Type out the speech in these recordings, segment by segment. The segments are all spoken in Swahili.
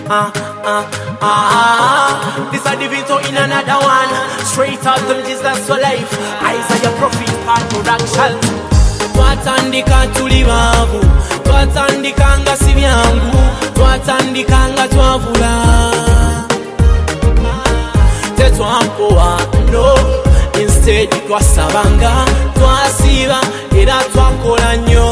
This a Divito in another one. Straight out them Jesus for life. Isaiah Prophet part production. Twatandika tuli bavu, twatandika nga si byangu, twatandika nga twavula. Tetwampowa no, instead twasabanga, twasiba era twakola nnyo.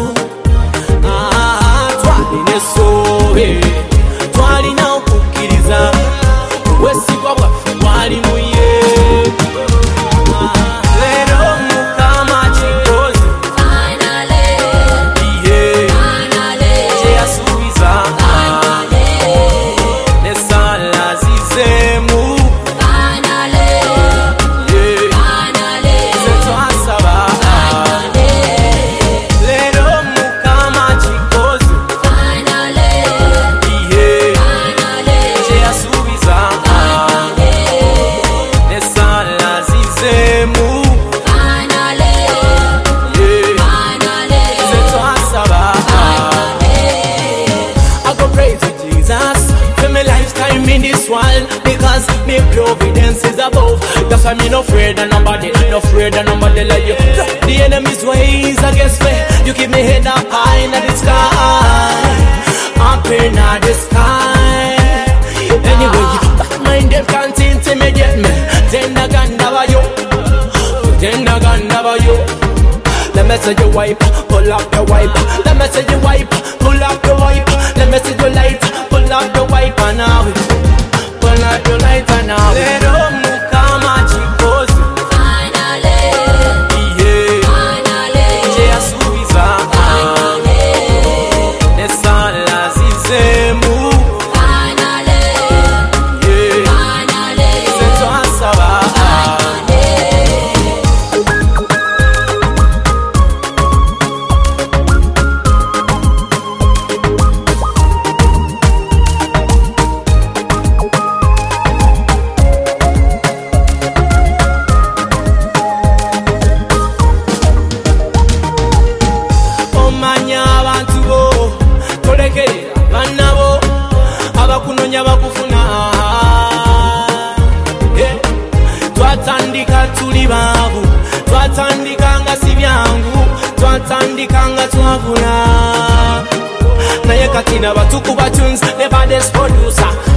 Twalina essobe, twalina okukkiriza, obwesigwa bwaffe bwali mu ye. Leero Mukama kikoze, kye yasuubiza, n'essaala zizeemu, ze twasaba. Leero Mukama kikoze, kye yasuubiza, n'essaala zizeemu, ze twasaba. I go praise you, Jesus, for my lifetime in this world, because my providence is above. That's why me no afraid of nobody, no afraid of nobody like you. The enemy's ways against me, you keep me head up high in the sky, up in the sky. Anyway, you back mind them can't intimidate me. Tender gun never you, tender gun never you. Let me see you wipe, pull up your wipe. Let me see you wipe, pull up your wipe. Let me see you light, pull up your wipe now. Pull up your light now. Leero Mukama kikoze, kye yasuubiza, n'essaala zizeemu, ze twasaba. Omanya abantu bo, tolekerera bannabo, abakunoonya bakufuna. Twatandika tuli baavu, twatandika nga si byangu, twatandika nga twavula. Naye kati n'abatukuba tunes ne baddest producer,